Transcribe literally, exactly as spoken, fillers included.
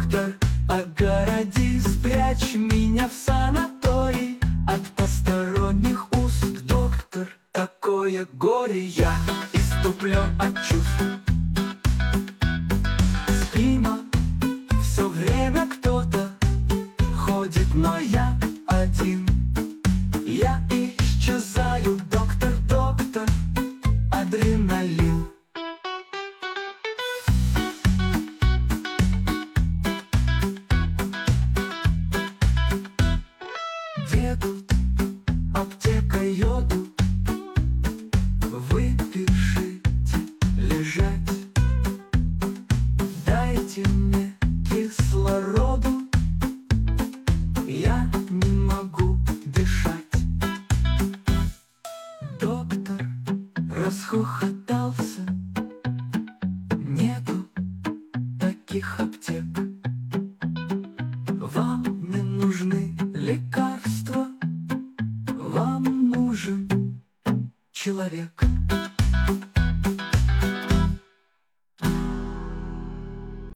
доктор, огороди, спрячь меня в санаторий от посторонних уст. Доктор, такое горе, я иступлен от чувств. Спимо, все время кто-то ходит, но я один. Я исчезаю, доктор, доктор, адреналин. Деду, аптека йоду, выпишите лежать. Дайте мне кислороду, я не могу дышать. Доктор расхохотался, нету таких аптек.